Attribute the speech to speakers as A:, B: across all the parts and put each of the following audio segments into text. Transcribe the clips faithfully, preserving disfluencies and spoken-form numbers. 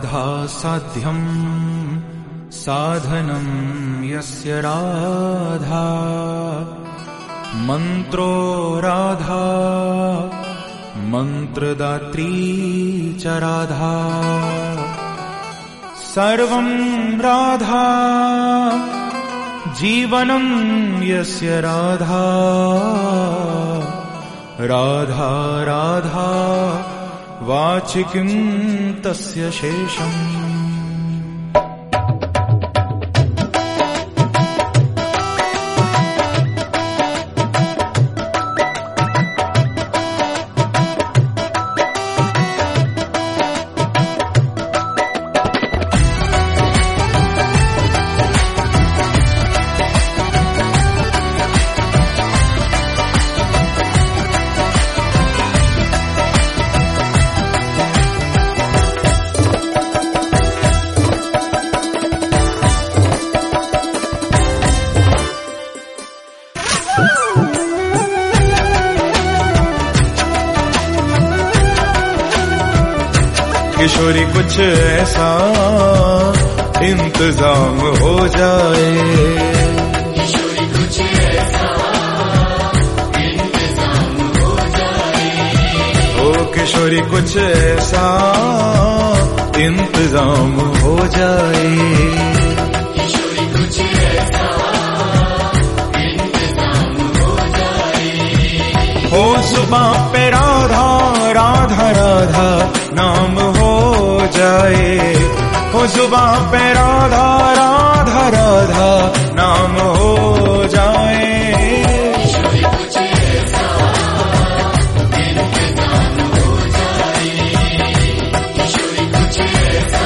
A: राधा साध्यं साधनं यस्य राधा मंत्रो राधा मंत्रदात्री च राधा सर्वं राधा जीवनं यस्य राधा राधा राधा वाचिकिं तस्य शेषम्। किशोरी कुछ ऐसा इंतजाम हो जाए,
B: किशोरी कुछ ऐसा इंतजाम हो जाए,
A: ओ किशोरी कुछ ऐसा इंतजाम हो जाए,
B: किशोरी कुछ ऐसा इंतजाम हो जाए,
A: हो जुबां पे राधा राधा राधा नाम हो जाए, हो जुबां पे राधा राधा राधा नाम हो जाए,
B: किशोरी कुछ ऐसा इंतजाम हो जाए, किशोरी कुछ ऐसा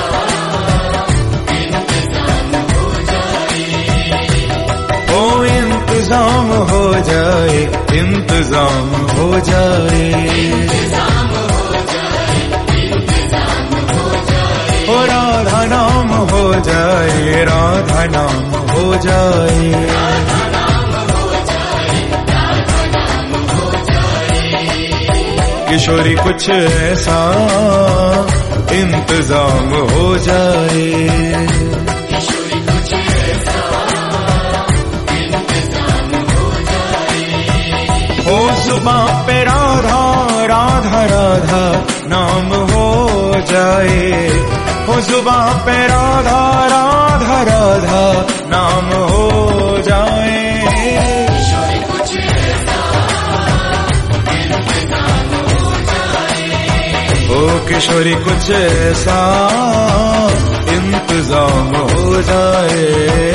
B: इंतजाम हो जाए,
A: हो इंतजाम हो जाए, इंतजाम हो जाए,
B: इंतजाम हो जाए, इंतजाम हो जाए,
A: हो राधा नाम हो जाए, राधा नाम हो जाए,
B: राधा नाम हो जाए, राधा नाम हो जाए,
A: किशोरी कुछ ऐसा इंतजाम हो जाए,
B: किशोरी कुछ ऐसा इंतजाम हो जाए,
A: हो जुबां पे राधा राधा राधा नाम हो जाए, हो जुबां पे राधा राधा राधा नाम हो जाए,
B: किशोरी कुछ ऐसा इंतजाम हो जाए,
A: ओ किशोरी कुछ ऐसा इंतजाम हो जाए।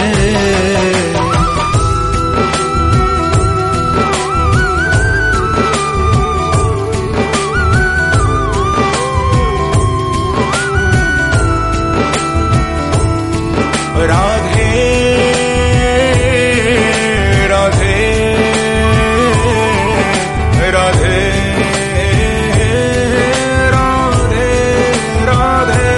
A: राधे राधे राधे राधे राधे,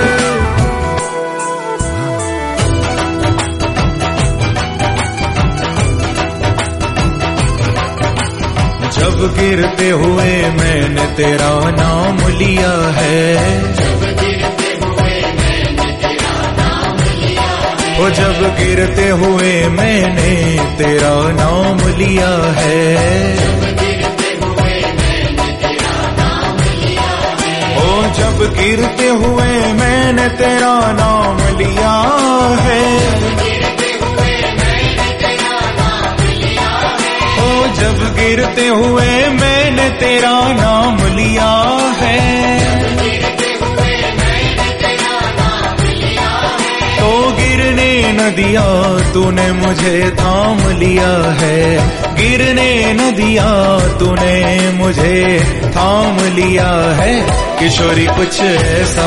A: जब गिरते हुए मैंने तेरा नाम लिया है,
B: जब गिरते हुए मैंने तेरा नाम लिया है,
A: ओ जब गिरते हुए मैंने तेरा नाम लिया है,
B: जब गिरते हुए मैंने तेरा नाम लिया है,
A: ओ जब गिरते हुए मैंने तेरा नाम लिया है,
B: गिरते हुए मैंने तेरा नाम लिया है,
A: ओ जब गिरते हुए मैंने तेरा नाम लिया है,
B: गिरते हुए मैंने तेरा नाम लिया है,
A: तो गिरने न दिया तूने मुझे थाम लिया है, गिरने न दिया तूने मुझे थाम लिया है, किशोरी कुछ ऐसा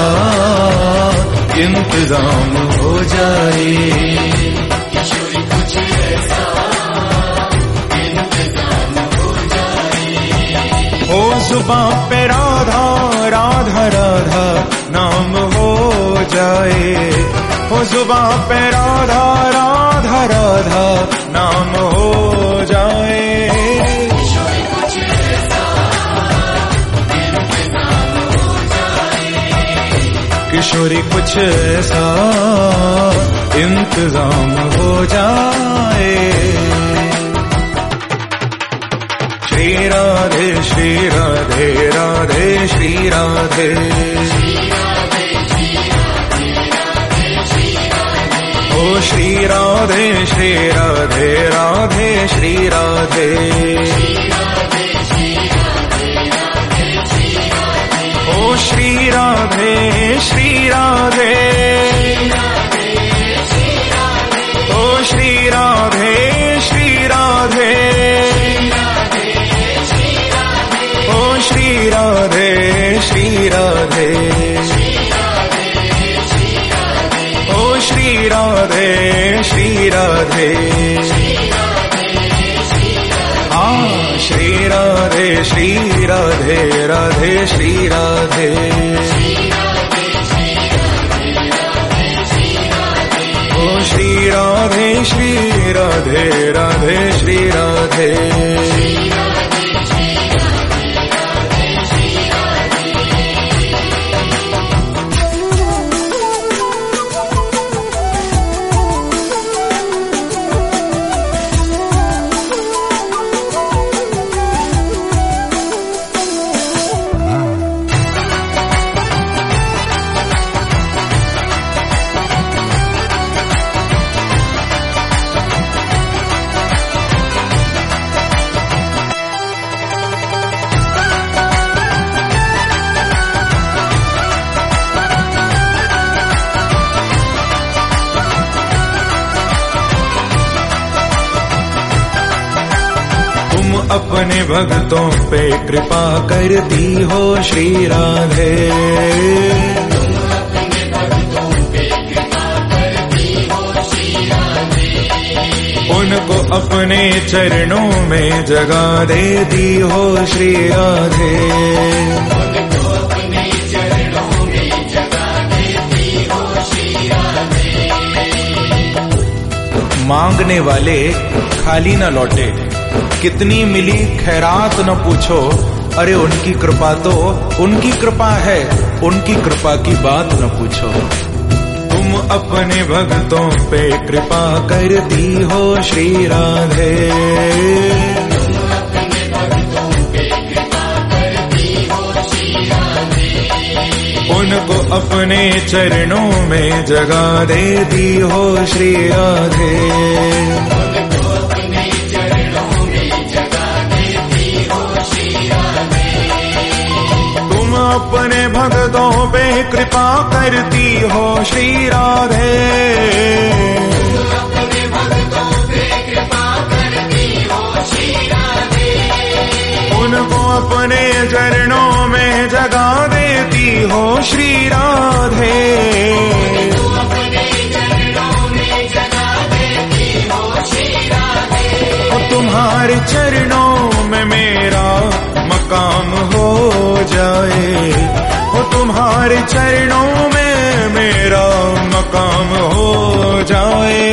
A: इंतजाम हो जाए,
B: किशोरी कुछ ऐसा इंतजाम हो जाए,
A: हो जुबां पे राधा राधा राधा नाम हो जाए, हो जुबां पे राधा राधा राधा नाम हो जाए,
B: किशोरी कुछ ऐसा इंतजाम हो जाए,
A: किशोरी कुछ ऐसा इंतजाम हो जाए। श्री राधे श्री राधे राधे श्री राधे, ओ श्री राधे श्री राधे राधे श्री राधे, ओ श्री राधे श्री राधे, ओ श्री राधे श्री राधे, ओ श्री राधे श्री राधे, ओ श्री राधे श्री राधे, हाँ श्री राधे श्री राधे राधे श्री राधे, ओ श्री राधे श्री राधे राधे श्री राधे, अपने भक्तों पे कृपा करती हो श्री राधे, उनको अपने चरणों में जगा देती हो श्री राधे, मांगने वाले खाली न लौटे, कितनी मिली खैरात न पूछो, अरे उनकी कृपा तो उनकी कृपा है, उनकी कृपा की बात न पूछो। तुम अपने भक्तों पे कृपा करती हो श्री राधे, उनको अपने चरणों में जगा देती हो श्री राधे, अपने भक्तों पे कृपा करती हो श्री राधे, अपने भक्तों पे कृपा करती हो श्री राधे, उनको अपने चरणों में जगा देती हो श्री राधे, अपने चरणों में जगा देती हो श्री राधे, तुम्हारे चरणों में मेरा मकाम हो जाए, वो तुम्हारे चरणों में मेरा मकाम हो जाए।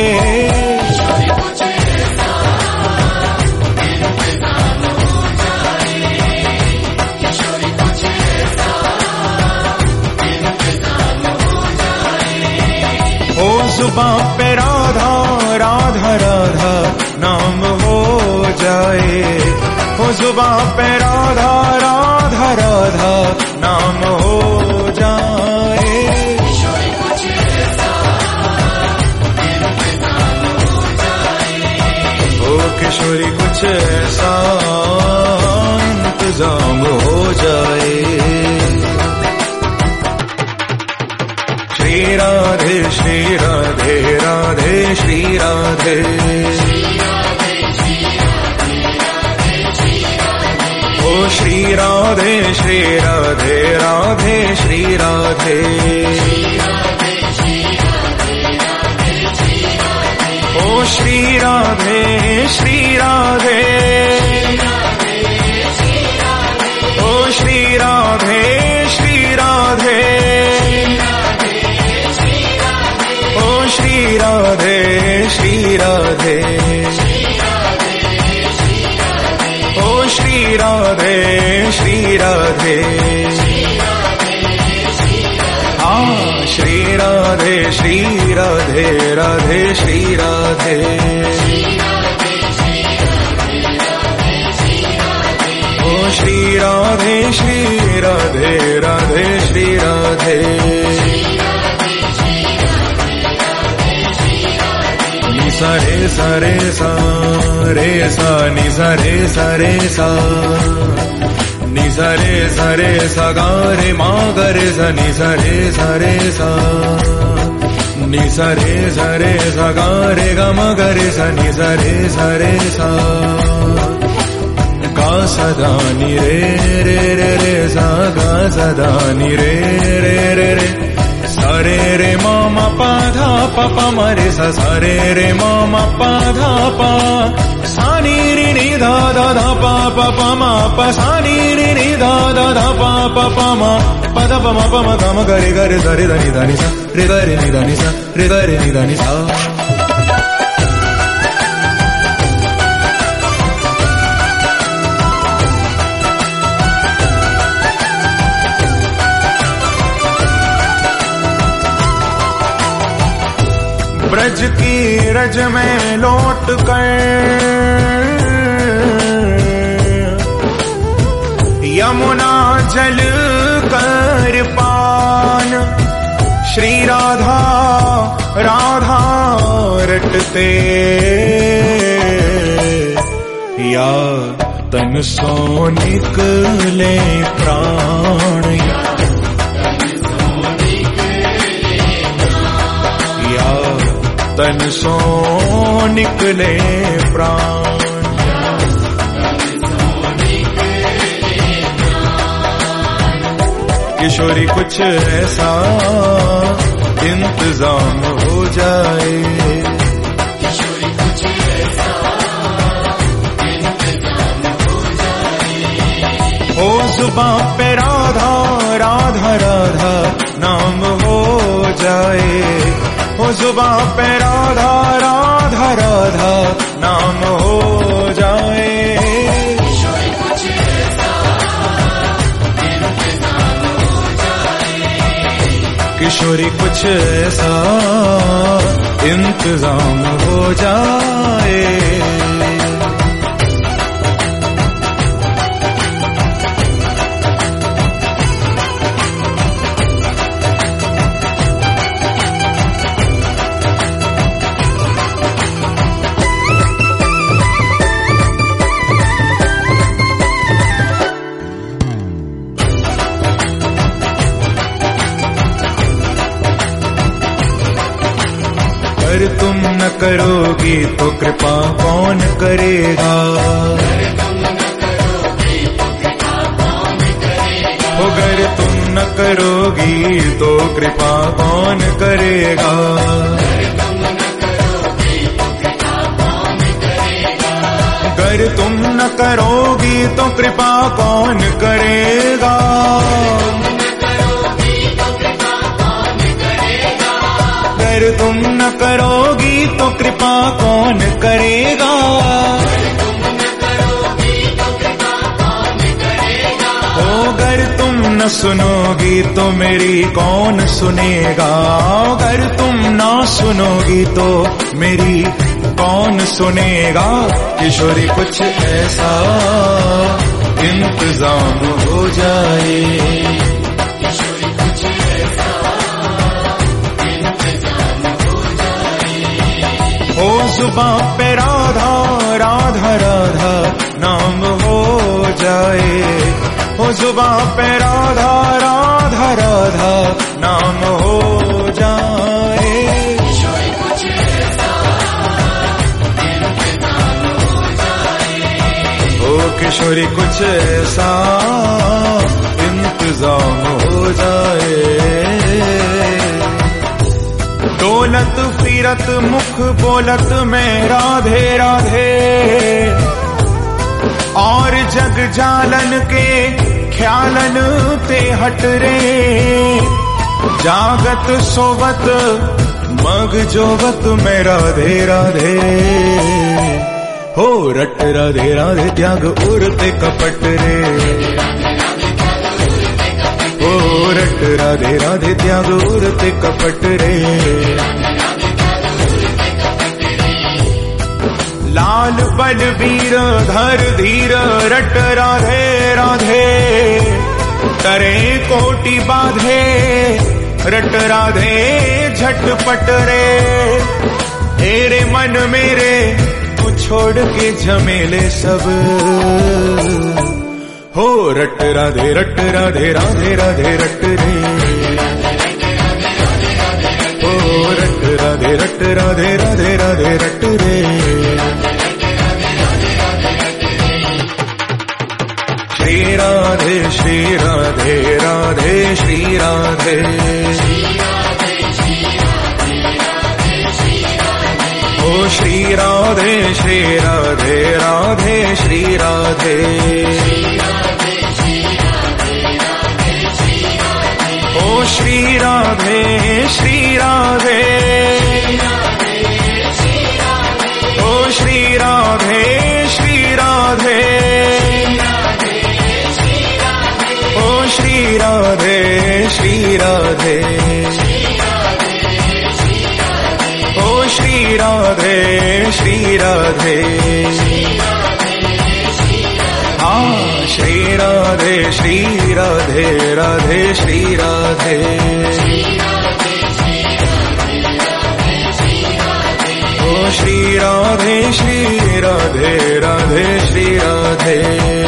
A: ओ जुबां पे राधा राधा राधा नाम हो जाए, ओ जुबां पे राधा राधा राधा नाम हो जाए। ओ किशोरी कुछ ऐसा इंतजाम हो जाए। श्री राधे श्री राधे राधे श्री राधे, ओ श्री राधे श्री राधे राधे श्री राधे, ओ श्री राधे श्री राधे, ओ श्री राधे श्री राधे, ओ श्री राधे श्री राधे, ओ श्री राधे श्री राधे, हाँ श्री श्री राधे राधे श्री राधे ओ श्री राधे श्री राधे राधे श्री राधे नि सा रे सा रे सा रे सा नि सा रे सा रे सा नि सा रे सा रे सा गा रे मा गा रे सा नि सा रे सा रे सा नि सा रे सा रे सा गा रे गा मा गा रे सा नि सा रे सा रे सा गा सदा नि रे रे रे रे सा गा सदा नि रे रे रे रे सा रे रे मा मा पा धा पा पा मा रे सा सा रे रे मा मा पा धा पा सा नि रि नि धा धा धा पा पा पा मा पा सा नि रि नि धा धा धा पा पा पा मा पा धा पा मा पा मा गा मा गा रे गा रे सा रे धा नि धा नि सा रे गा रे नि धा नि सा रे गा रे नि धा नि सा ब्रज की रज में लौट कर यमुना जल कर पान श्री राधा राधा रटते या तन सो निकले प्राण या तन सो निकले प्राण किशोरी कुछ ऐसा इंतजाम हो जाए
B: किशोरी कुछ ऐसा इंतजाम हो जाए
A: हो जुबां पे राधा राधा राधा नाम हो जाए हो जुबां पे राधा राधा राधा नाम हो जाए
B: किशोरी कुछ ऐसा इंतजाम हो जाए
A: किशोरी कुछ ऐसा इंतजाम हो जाए अगर तुम न करोगी तो कृपा कौन करेगा अगर तुम न करोगी तो कृपा कौन करेगा अगर तुम न करोगी तो कृपा कौन करेगा अगर तुम न करोगी तो कृपा कौन करेगा ओ अगर तुम न सुनोगी तो मेरी कौन सुनेगा अगर तुम ना सुनोगी तो मेरी कौन सुनेगा किशोरी कुछ ऐसा इंतजाम हो जाए हो जुबां पे राधा राधा राधा नाम हो जाए हो जुबां पे राधा राधा राधा नाम हो जाए
B: किशोरी कुछ ऐसा इंतजाम हो जाए
A: ओ किशोरी कुछ ऐसा इंतजाम हो जाए डोलत फिरत मुख बोलत में राधे राधे और जग जालन के ख्यालन ते हट रे जागत सोवत मग जोवत में राधे राधे हो रट राधे राधे त्याग उरते कपट रे हो रट रट राधे राधे त्याग उरते कपट रे। लाल बलबीर धर धीर रट राधे राधे, तरे कोटि बाधे रट राधे झटपट रे। तेरे मन मेरे तू छोड़ के झमेले सब, हो रट राधे रट राधे राधे राधे रट रे। हो रट राधे रट राधे राधे राधे रट रे। श्री राधे श्री राधे राधे श्री राधे। ओ श्री राधे श्री राधे राधे श्री राधे। ओ श्री राधे श्री राधे। ओ श्री राधे श्री राधे। ओ श्री राधे श्री राधे। ओ श्री राधे श्री राधे। हाँ श्री राधे श्री राधे राधे श्री राधे। ओ श्री राधे श्री राधे राधे श्री राधे।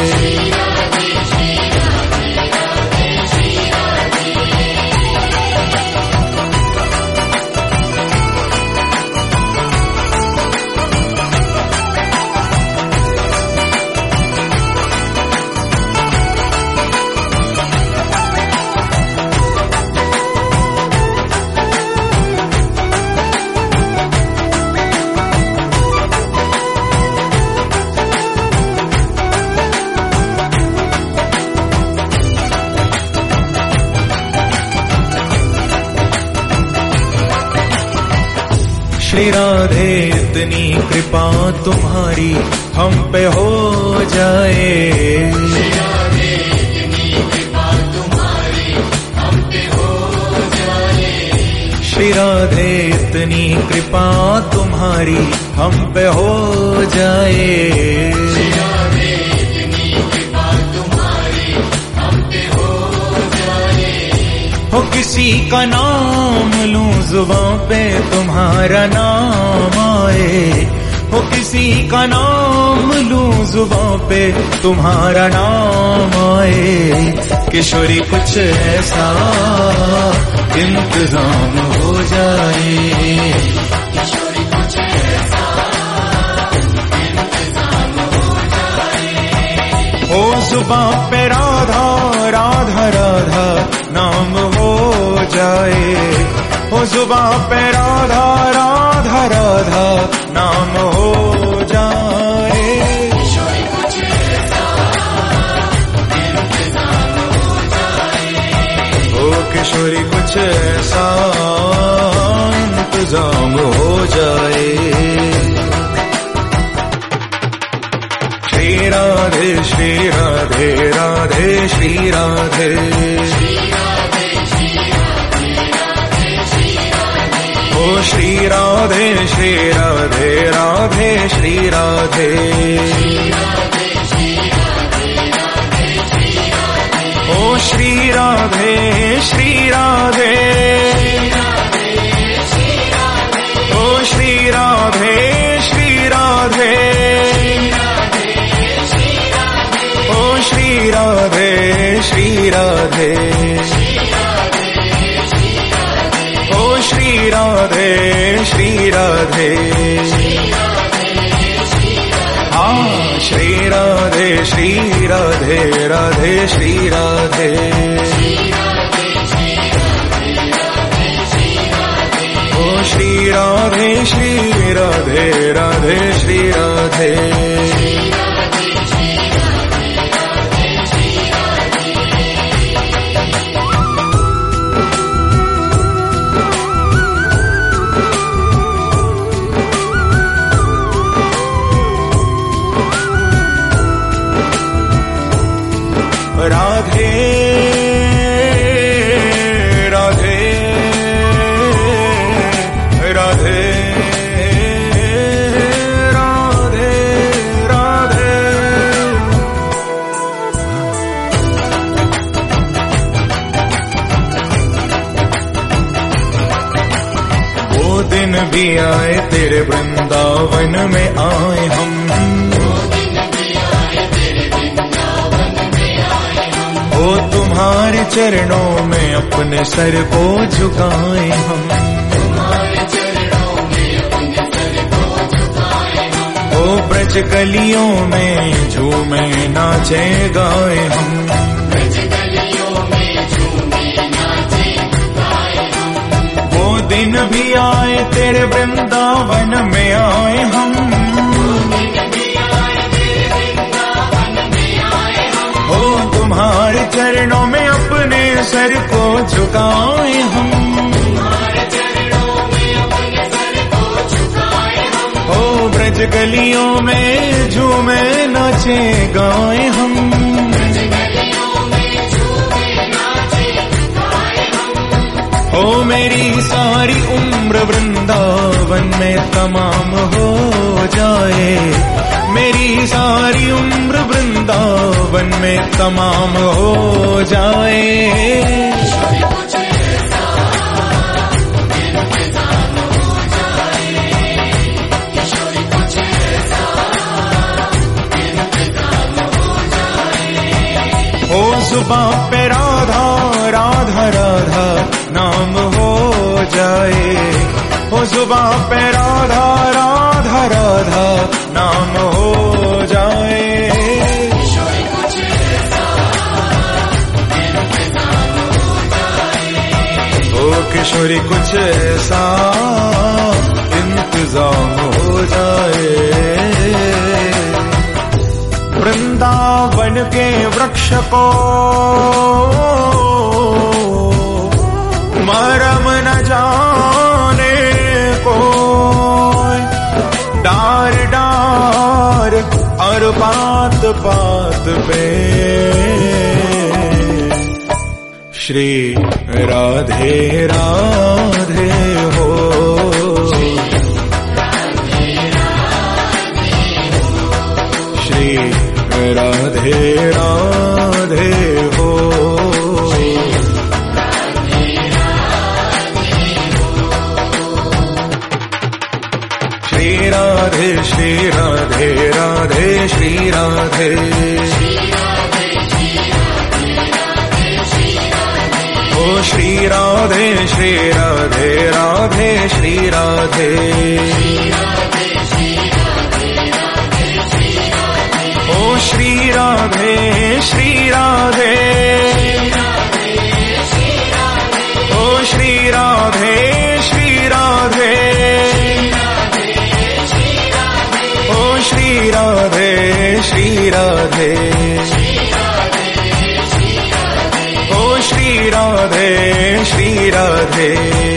A: श्री राधे इतनी कृपा तुम्हारी हम पे हो जाए।
B: श्री राधे इतनी कृपा तुम्हारी हम पे हो जाए।
A: श्री राधे इतनी कृपा तुम्हारी हम पे हो जाए।
B: श्री राधे इतनी कृपा तुम्हारी हम पे हो जाए।
A: हो किसी का नाम लूं जुबां पे तुम्हारा नाम आए। हो किसी का नाम लूं जुबां पे तुम्हारा नाम आए। किशोरी कुछ ऐसा इंतजाम हो जाए।
B: किशोरी कुछ ऐसा इंतजाम हो जाए।
A: हो जुबां पे राधा राधा राधा नाम हो जाए। हो जुबां पे राधा राधा राधा नाम हो जाए।
B: किशोरी कुछ ऐसा इंतजाम हो जाए।
A: ओ किशोरी कुछ ऐसा इंतजाम हो जाए। श्री राधे श्री राधे राधे श्री राधे। ओ श्री राधे श्री राधे राधे श्री राधे। ओ श्री राधे श्री राधे। ओ श्री राधे श्री राधे। ओ श्री राधे श्री राधे। ओ श्री राधे श्री राधे। हाँ श्री राधे श्री राधे राधे श्री राधे। ओ श्री राधे श्री राधे राधे श्री राधे। राधे भी आए तेरे वृंदावन में आए हम, ओ तुम्हारे चरणों में अपने सर को झुकाए हम, ओ ब्रज गलियों में झूमे नाचे गाए हम, वो दिन भी आए तेरे वृंदावन में आए हम, ओ तुम्हारे चरणों में अपने सर को झुकाए हम, ओ ब्रज गलियों में झूमे नाचे गाए हम, ओ मेरी सारी उम्र वृंदावन में तमाम हो जाए, मेरी सारी उम्र वृंदावन में तमाम हो जाए। ओ जुबां पे राधा राधा राधा नाम हो जाए, ओ जुबां पे राधा राधा राधा नाम हो जाए। ओ किशोरी कुछ ऐसा इंतजाम हो जाए, वृंदावन के वृक्ष को मरम न जाने को, डार डार और बात बात पे श्री राधे राधे हो, श्री राधे राधे हो, श्री राधे श्री राधे राधे श्री राधे, ओ श्री राधे श्री राधे राधे श्री राधे, ओ श्री राधे श्री राधे, ओ श्री राधे श्री राधे, ओ श्री राधे श्री राधे, ओ श्री राधे श्री राधे,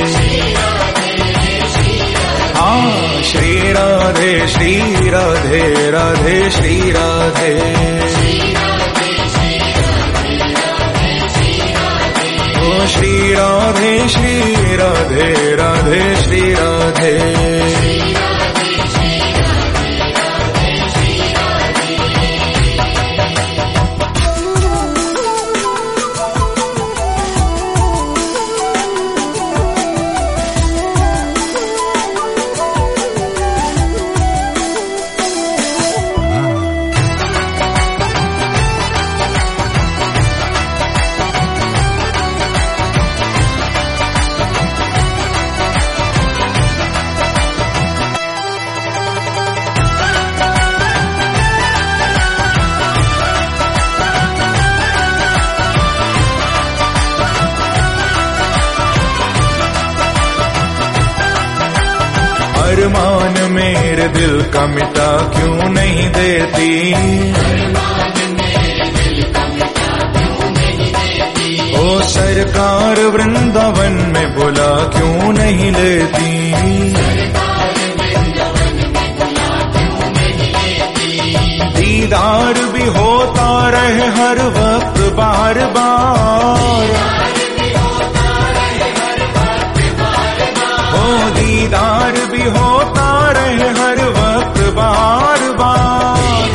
A: हाँ श्री राधे श्री राधे राधे श्री राधे, ओ श्री राधे श्री राधे राधे श्री राधे, अरमान मेरे दिल का मिटा क्यों नहीं देती, ओ सरकार वृंदावन में बुला क्यों नहीं लेती, दीदार भी होता रहे हर वक्त बार बार, ओ दीदार भी होता रहे हर वक्त बार बार,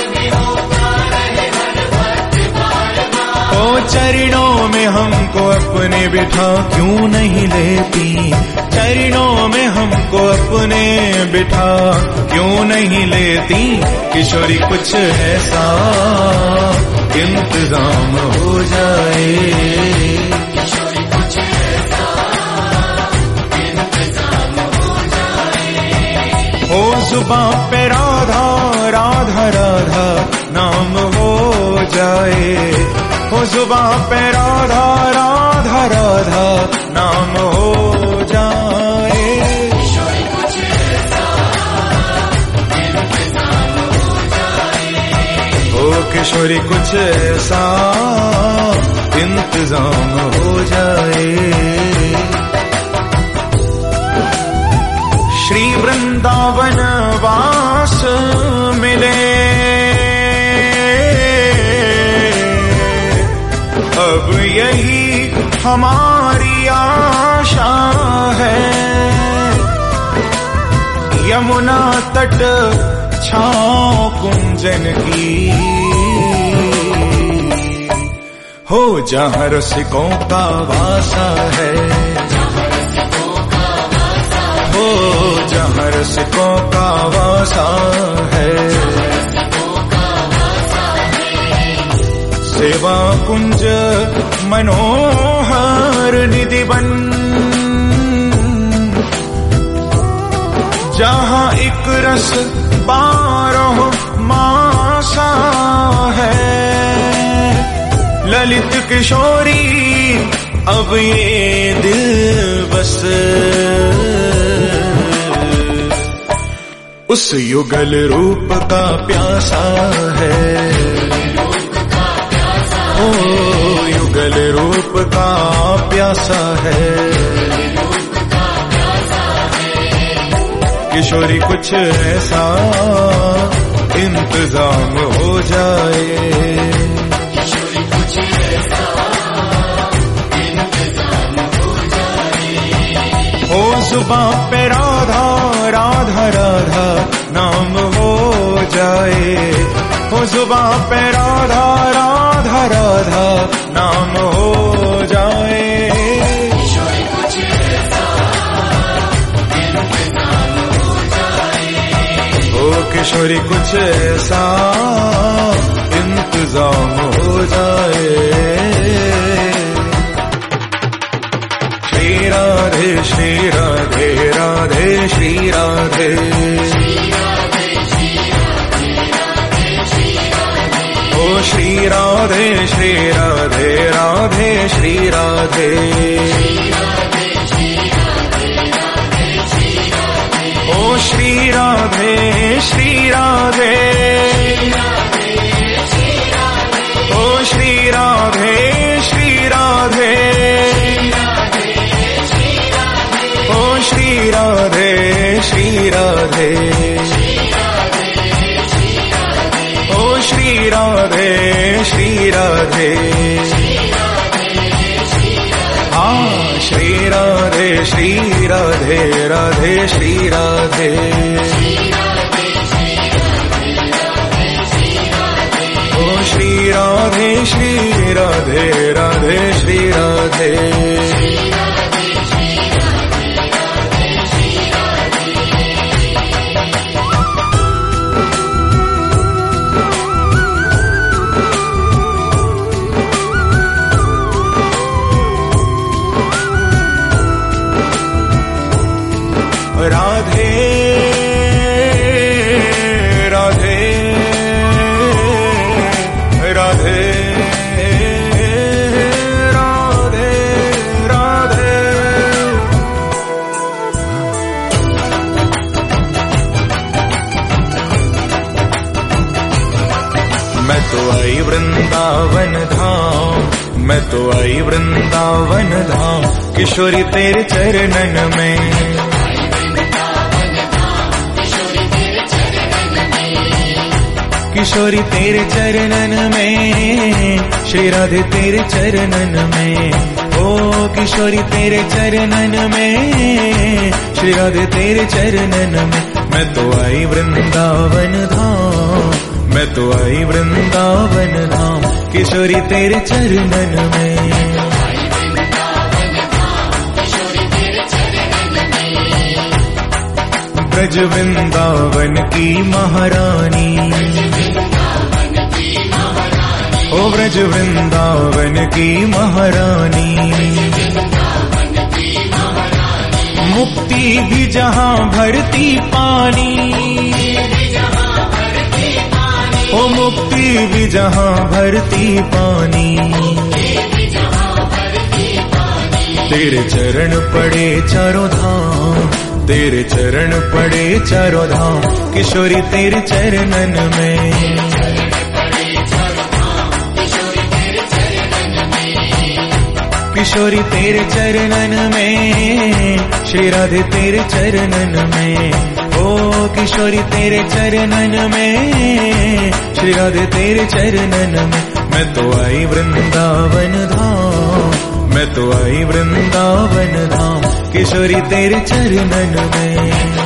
A: ओ चरणों में हमको अपने बिठा क्यों नहीं लेती, चरणों में हमको अपने बिठा क्यों नहीं लेती किशोरी, कुछ ऐसा इंतजाम हो जाए।
B: किशोरी कुछ ऐसा इंतजाम हो जाए।
A: हो जुबां पे राधा राधा राधा नाम हो जाए, हो जुबां पे राधा राधा राधा नाम हो जाए।
B: किशोरी कुछ ऐसा इंतजाम हो जाए।
A: ओ किशोरी कुछ ऐसा इंतजाम हो जाए। श्री वृंदावन वास मिले, अब यही हमारी आशा है। यमुना तट छाँव कुंजन की हो, जहाँ रसिकों का वासा है। हो जहाँ रसिकों का वासा है। सेवा कुंज मनोहर निधि बन, जहाँ एक रस बारह मासा है। ललित किशोरी अब ये दिल बस उस युगल रूप का प्यासा है। ओ युगल रूप का प्यासा है। किशोरी कुछ ऐसा इंतजाम हो जाए।
B: किशोरी कुछ ऐसा इंतजाम हो जाए।
A: हो जुबां पे राधा राधा राधा नाम हो जाए, हो जुबां पे राधा राधा राधा नाम हो जाए।
B: किशोरी कुछ ऐसा इंतजाम हो जाए।
A: ओ किशोरी कुछ ऐसा इंतजाम हो जाए। श्री राधे श्री राधे राधे श्री राधे। ओ श्री राधे श्री राधे राधे श्री राधे। ओ श्री राधे श्री राधे। ओ श्री राधे श्री राधे। ओ श्री राधे श्री राधे। ओ श्री राधे श्री राधे। हाँ श्री राधे श्री राधे राधे श्री राधे। ओ श्री राधे श्री राधे राधे श्री राधे। राधे राधे राधे राधे राधे। मैं तो आई वृंदावन धाम, मैं तो आई वृंदावन धाम, किशोरी तेरे चरणन में। किशोरी तेरे चरणन में, श्री राधे तेरे चरणन में। ओ किशोरी तेरे चरणन में, श्री राधे तेरे चरणन में। मैं तो आई वृंदावन धाम, मैं तो आई वृंदावन धाम, किशोरी तेरे चरणन में। ब्रज वृंदावन की महारानी, ओ ब्रज वृंदावन की महारानी। मुक्ति भी जहाँ भरती पानी, ओ मुक्ति भी जहाँ भरती पानी। तेरे चरण पड़े चारों धाम, तेरे चरण पड़े चारों धाम, किशोरी तेरे चरणन में। किशोरी तेरे चरणन में, श्री राधे तेरे चरणन में, ओ किशोरी तेरे चरणन में, श्री राधे तेरे चरणन में। मैं तो आई वृंदावन धाम, मैं तो आई वृंदावन धाम, किशोरी तेरे चरणन में।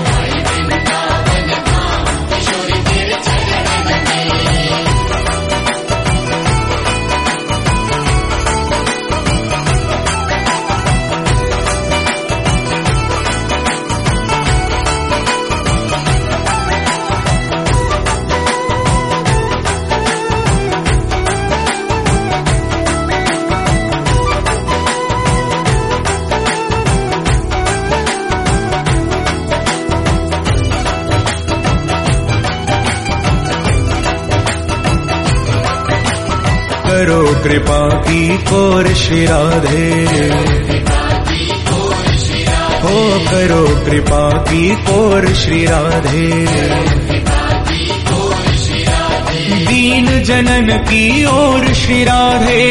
A: करो कृपा की कोर श्री राधे, हो करो कृपा की कोर श्री राधे। दीन जनन की ओर श्री राधे,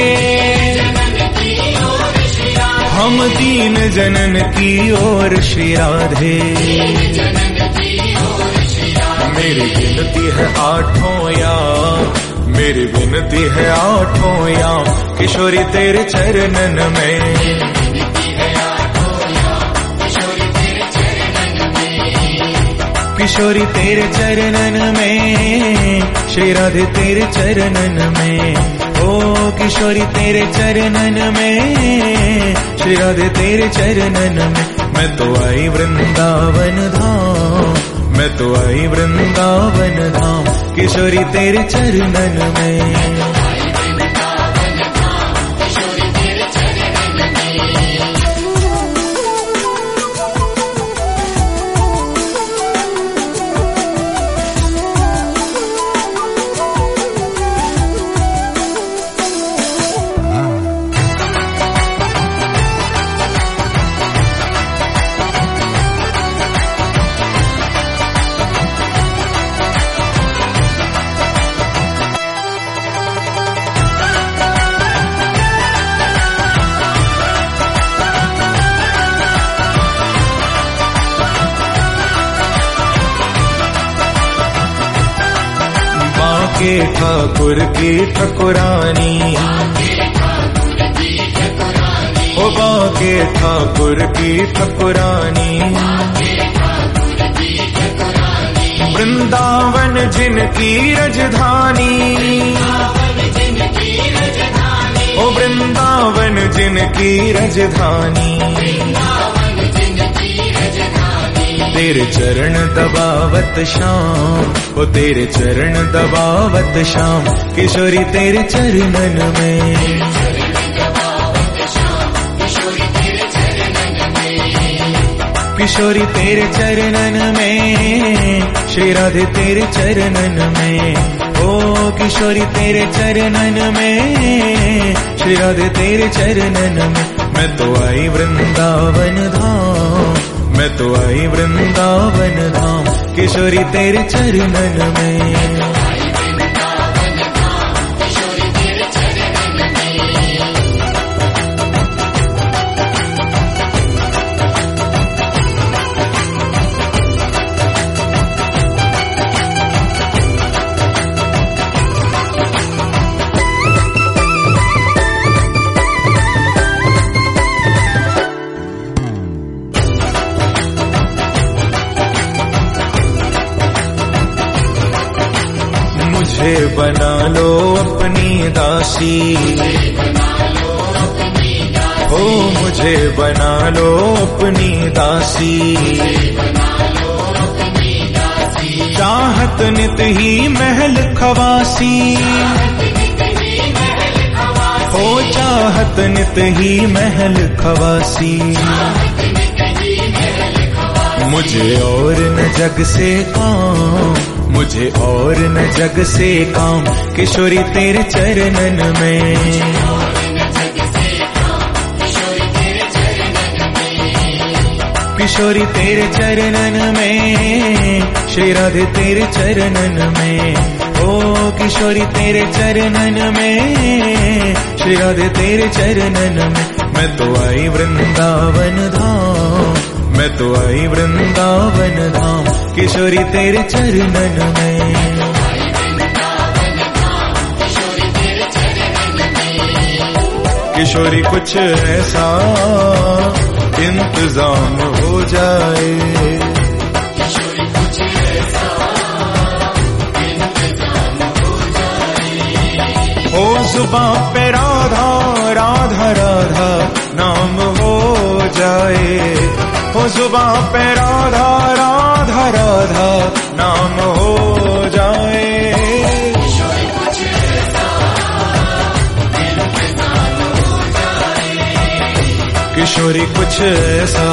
A: हम दीन जनन की ओर श्री राधे। मेरी गिनती है आठों याम, मेरी विनती है आठों याम, किशोरी तेरे चरणन में। किशोरी तेरे चरणन में, श्री राधे तेरे चरणन में, ओ किशोरी तेरे चरणन में, श्री राधे तेरे चरणन में। मैं तो आई वृंदावन धाम, मैं तो आई वृंदावन धाम, किशोरी तेरे चरणन में। के ठाकुर की ठकुरानी, ओ बाके ठाकुर की ठकुरानी। वृंदावन जिनकी राजधानी, ओ वृंदावन जिनकी राजधानी। तेरे चरण दबावत शाम, ओ तेरे चरण दबावत शाम, किशोरी तेरे चरणन में। किशोरी तेरे चरणन में, श्री राधे तेरे चरणन में, ओ किशोरी तेरे चरणन में, श्री राधे तेरे चरणन में। मैं तो आई वृंदावन धाम, मैं तो आई वृंदावन धाम, किशोरी तेरे चरणन में। मुझे बना लो अपनी दासी, ओ मुझे बना लो अपनी दासी। चाहत नित ही महल खवासी, हो चाहत नित ही महल खवासी। मुझे और न जग से काम, मुझे और न जग से काम, किशोरी तेरे चरणन में। किशोरी तेरे चरणन में, श्री राधे तेरे चरणन में, ओ किशोरी तेरे चरणन में, श्री राधे तेरे चरणन में। मैं तो आई वृंदावन धाम, मैं तो आई वृंदावन धाम, किशोरी तेरे चरणन में। किशोरी कुछ ऐसा इंतजाम हो जाए,
B: किशोरी कुछ ऐसा इंतजाम हो जाए।
A: हो जुबां पे राधा राधा राधा नाम हो जाए, हो जुबां पे राधा राधा राधा नाम हो जाए।
B: किशोरी कुछ ऐसा इंतजाम हो जाए,
A: किशोरी कुछ ऐसा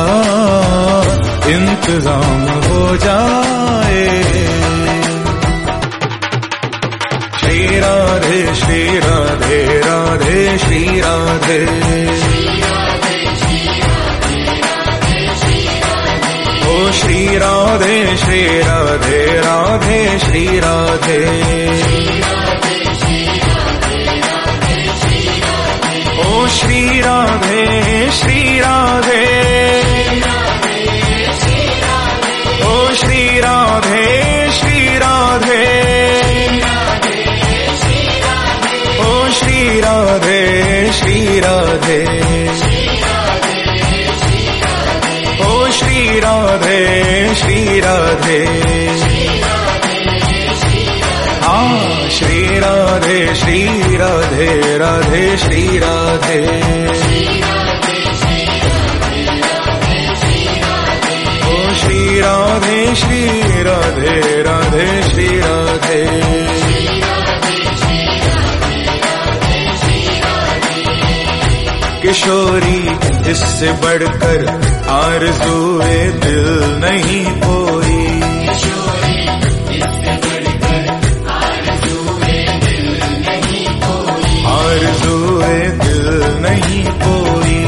A: इंतजाम हो जाए। श्री राधे श्री राधे राधे श्री राधे, ओ श्री राधे श्री राधे राधे श्री राधे, ओ श्री राधे श्री राधे, ओ श्री राधे श्री राधे, ओ श्री राधे श्री राधे, ओ श्री राधे श्री राधे, हाँ श्री राधे श्री राधे राधे श्री राधे, ओ श्री राधे श्री राधे राधे श्री राधे। किशोरी इससे बढ़कर आरज़ूए दिल नहीं कोई, आरज़ूए दिल नहीं कोई,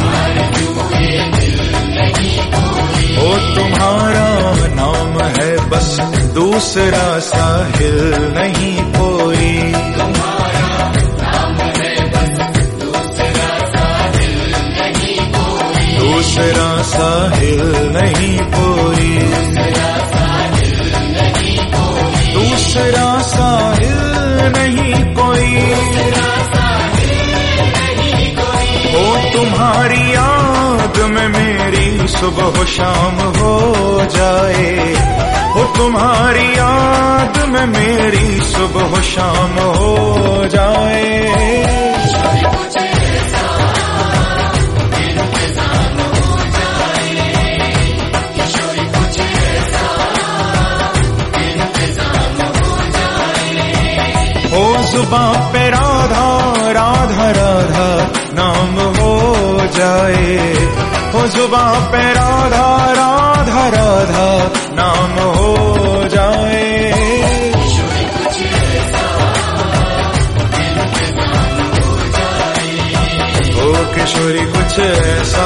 A: ओ तुम्हारा नाम है बस दूसरा साहिल नहीं कोई, दूसरा साहिल नहीं कोई, दूसरा साहिल नहीं कोई, ओ तुम्हारी याद में मेरी सुबह शाम हो जाए, ओ तुम्हारी याद में मेरी सुबह शाम हो जाए। हो जुबां पे राधा राधा राधा नाम हो जाए, हो जुबां पे राधा राधा राधा नाम हो जाए। ओ किशोरी कुछ ऐसा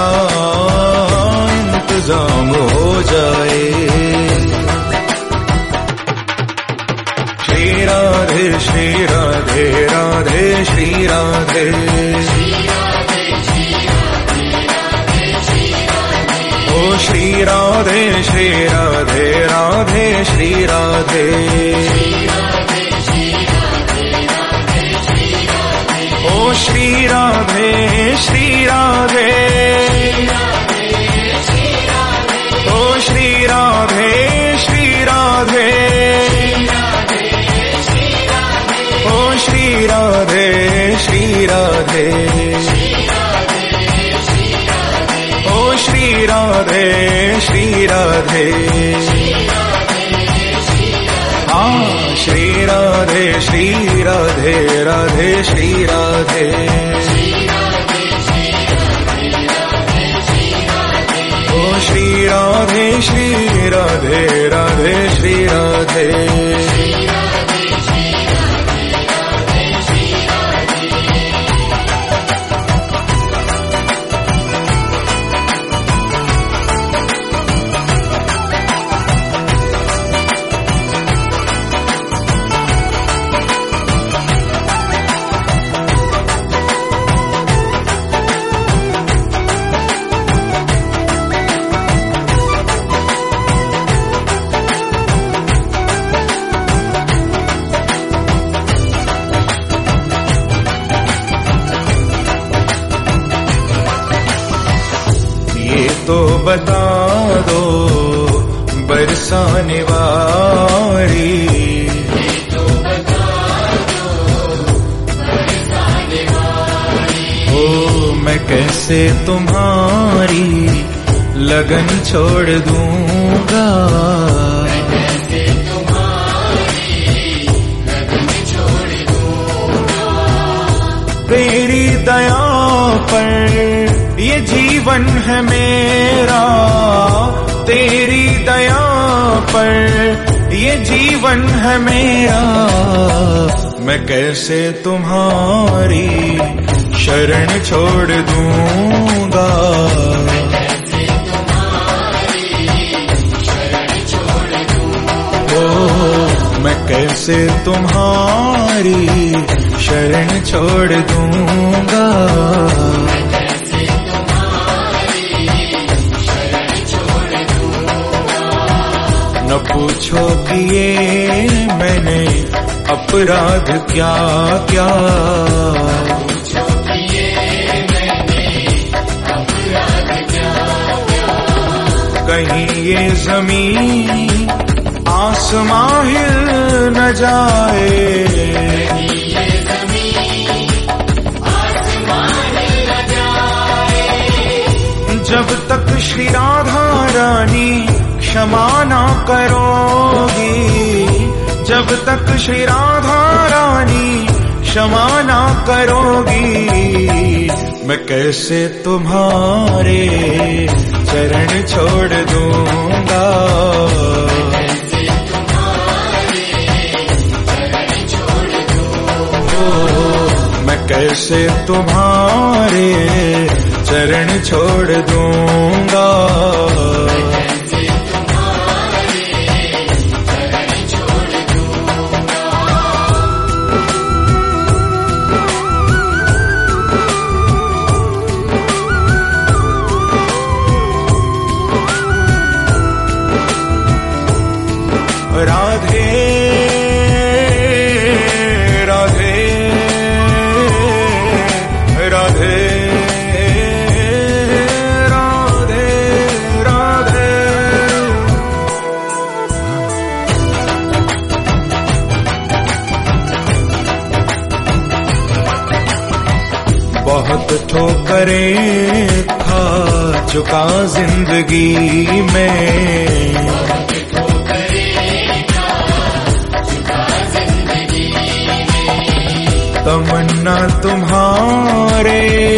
A: इंतजाम हो जाए। श्री राधे श्री राधे राधे श्री राधे, ओ श्री राधे श्री राधे राधे श्री राधे, ओ श्री राधे श्री राधे, ओ श्री राधे श्री राधे, ओ श्री राधे श्री राधे, ओ श्री राधे श्री राधे, श्री राधे राधे श्री राधे ओ श्री राधे श्री राधे राधे श्री राधे तो बता दो बरसाने वाली, तो बता दो बरसाने वाली। ओ मैं कैसे तुम्हारी लगन छोड़ दूंगा, मैं कैसे तुम्हारी लगन छोड़ दूंगा। तेरी दया पर ये जीवन है मेरा, तेरी दया पर ये जीवन है मेरा। मैं कैसे तुम्हारी शरण छोड़ दूंगा, मैं कैसे तुम्हारी शरण छोड़ दूंगा। ओ मैं कैसे तुम्हारी शरण छोड़ दूंगा। न पूछो कि ये मैंने अपराध क्या क्या, पूछो कि ये मैंने अपराध क्या क्या। कहीं ये जमीन आसमां हिल न जाए, कहीं ये जमीन आसमां हिल न जाए। जब तक श्री राधा रानी क्षमा ना करोगी, जब तक श्री राधा रानी क्षमा ना करोगी। मैं कैसे तुम्हारे चरण छोड़ दूंगा, मैं कैसे तुम्हारे चरण छोड़ दूंगा। ओ मैं कैसे तुम्हारे चरण छोड़ दूंगा। राधे राधे राधे राधे राधे। बहुत ठोकरें खा चुका जिंदगी में, तमन्ना तुम्हारे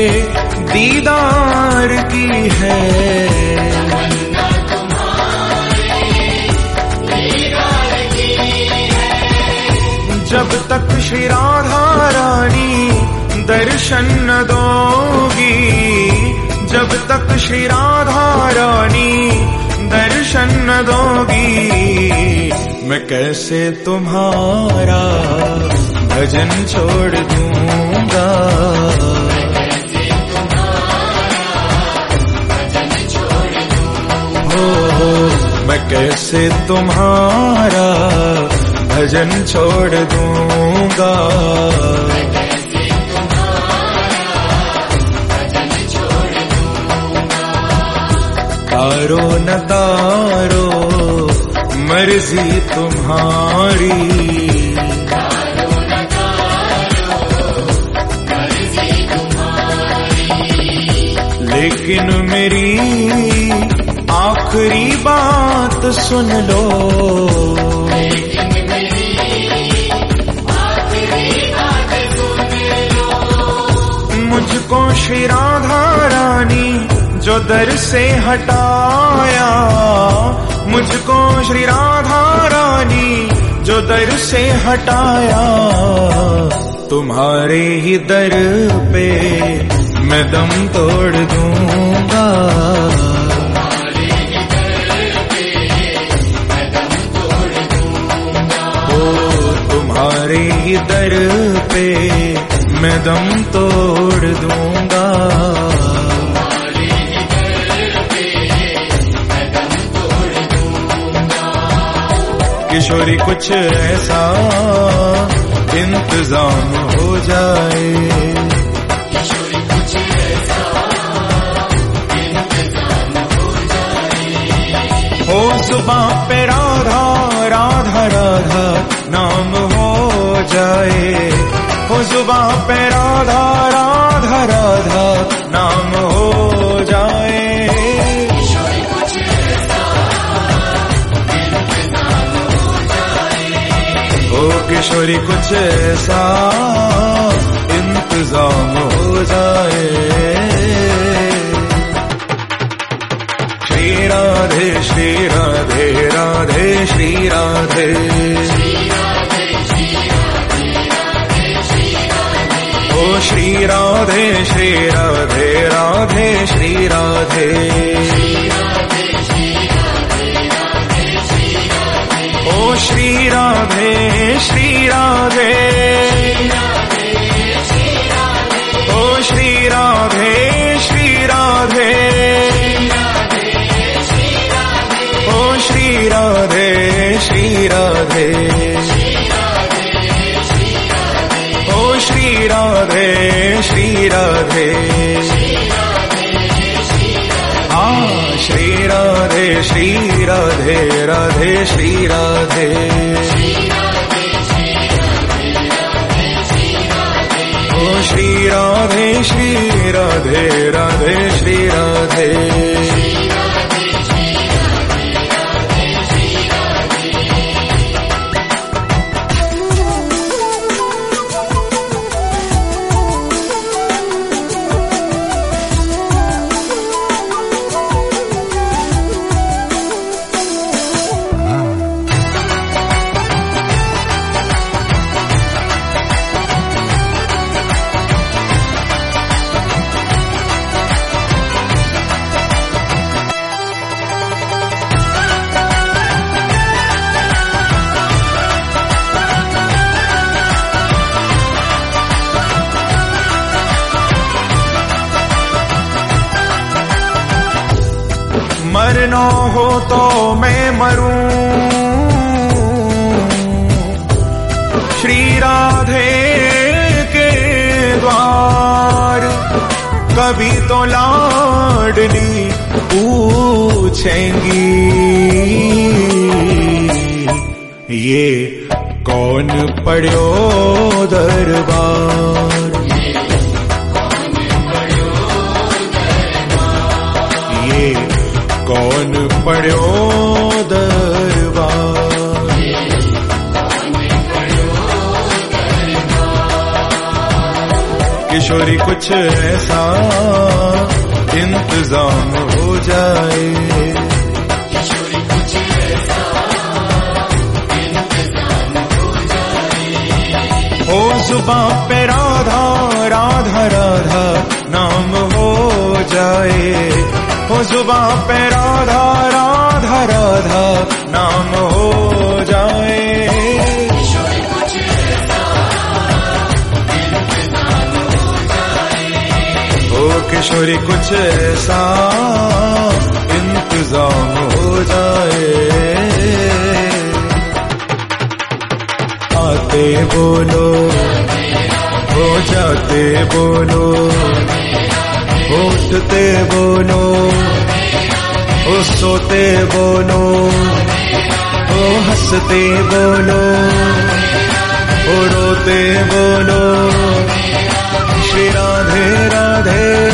A: दीदार की है, तमन्ना तुम्हारे दीदार की है। जब तक श्री राधा रानी दर्शन न दोगी, जब तक श्री राधा रानी दर्शन न दोगी। मैं कैसे तुम्हारा भजन छोड़ दूंगा, मैं कैसे तुम्हारा भजन छोड़ दूंगा। हो मैं कैसे तुम्हारा भजन छोड़ दूंगा, मैं कैसे तुम्हारा भजन छोड़ दूंगा। तारो न तारो मर्जी तुम्हारी, लेकिन मेरी आखिरी बात सुन लो, लेकिन मेरी दर से हटाया मुझको श्री राधा रानी, जो दर से हटाया, तुम्हारे ही दर पे मैं दम तोड़ दूंगा। ओ तुम्हारे ही दर पे मैं दम तोड़ दूंगा। किशोरी कुछ ऐसा इंतजाम हो जाए,
B: किशोरी कुछ ऐसा इंतजाम हो जाए।
A: हो जुबां पे राधा राधा राधा नाम हो जाए, हो जुबां पे राधा राधा राधा नाम हो जाए।
B: किशोरी कुछ ऐसा इंतजाम हो जाए।
A: ओ किशोरी कुछ ऐसा इंतजाम हो जाए। श्री राधे श्री राधे राधे श्री राधे, ओ श्री राधे श्री राधे राधे श्री राधे, ओ श्री राधे श्री राधे, ओ श्री राधे श्री राधे, ओ श्री राधे श्री राधे, ओ श्री राधे श्री राधे, हाँ श्री राधे श्री राधे राधे श्री राधे, ओ श्री राधे श्री राधे राधे श्री राधे। मरना हो तो मैं मरूं श्री राधे के द्वार, कभी तो लाडली पूछेंगी ये कौन पढ़ो दरबार, ये कौन पढ़ो दरबार। किशोरी कुछ ऐसा इंतजाम हो जाए,
B: किशोरी कुछ ऐसा इंतजाम हो जाए।
A: हो जुबां पे राधा राधा राधा नाम हो जाए, हो जुबां पे राधा राधा राधा नाम हो जाए।
B: किशोरी कुछ ऐसा इंतजाम हो जाए।
A: ओ किशोरी कुछ ऐसा इंतजाम हो जाए। आते बोलो हो जाते बोलो, उठते बोलो ओ सोते बोलो, ओ हंसते बोलो ओ रोते बोलो, श्री राधे राधे